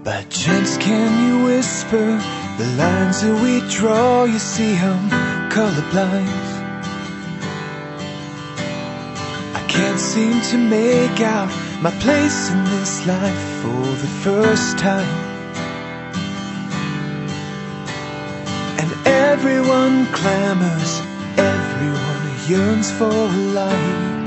By chance can you whisper the lines that we draw? You see I'm colorblind. I can't seem to make out my place in this life for the first time. And everyone clamors, everyone yearns for a light.